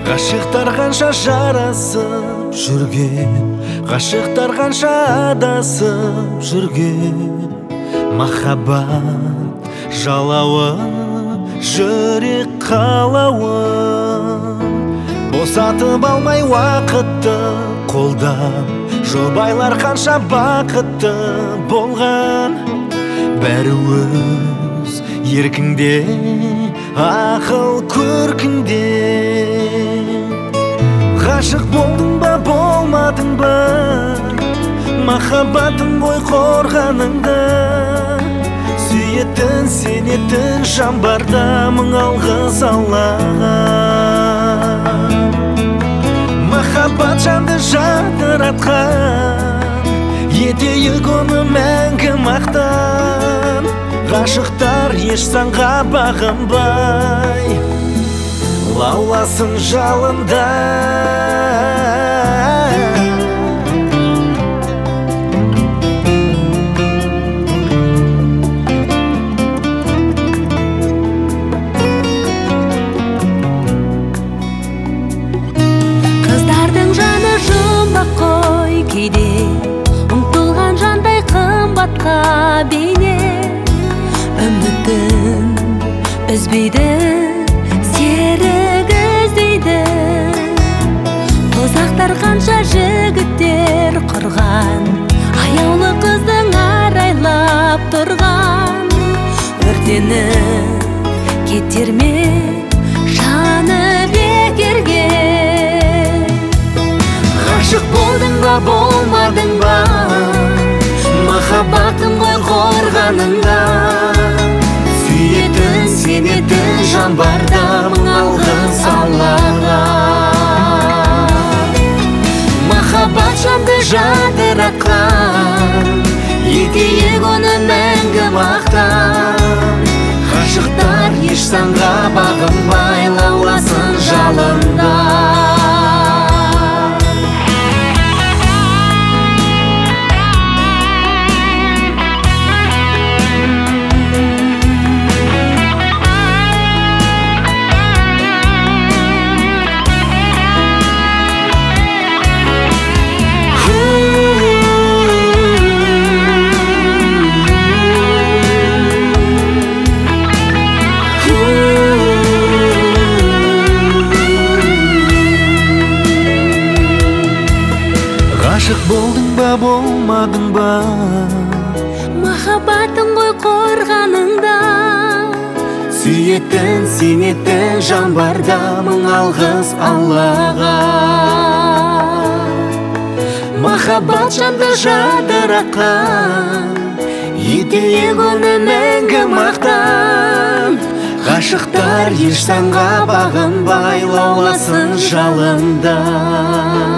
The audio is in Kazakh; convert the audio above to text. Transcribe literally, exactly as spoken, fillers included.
Ғашықтар қанша жарасып жүрген, ғашықтар қанша адасып жүрген. Махаббат жалауы, жүрек қалауы, босатып алмай уақытты қолдан. Жұбайлар қанша бақытты болған, бәрі өз еркіңде, ақыл көркіңде. Ғашық болдың ба, болмадың ба, махаббатың ғой қорғаныңда. Сүйетін, сенетін жан барда, мың алғыс Аллаға. Махаббат жанды жадыратқан, етейік оны мәңгі мақтан. Ғашықтар еш санға бағынбай, лауласын жалында. Қыздардың жаны жұмбақ қой кейде, ұмтылған жандай қымбатқа бейне. Үмітін үзбейді, серік іздейді. Тозақтар қанша жігіттер құрған, аяулы қыздың арайлап тұрған. Өртеніп кетер ме жаны бекерге? Ғашық болдың ба, болмадың ба, махаббатың ғой қорғаныңда. Сүйетін, сенетін жан барда, мың алғыс Аллаға. Махаббат жанды жадыратқан, етейік оны мәңгі мақтан. Ғашықтар еш санға бағынбай, лауласын жалында. Ғашық болдың ба, болмадың ба, махаббатың ғой қорғаныңда. Сүйетін, сенетін жан барда, мың алғыс Аллаға. Махаббат жанды жадыратқан, етейік оны мәңгі мақтан. Ғашықтар еш санға бағынбай, лауласын жалында.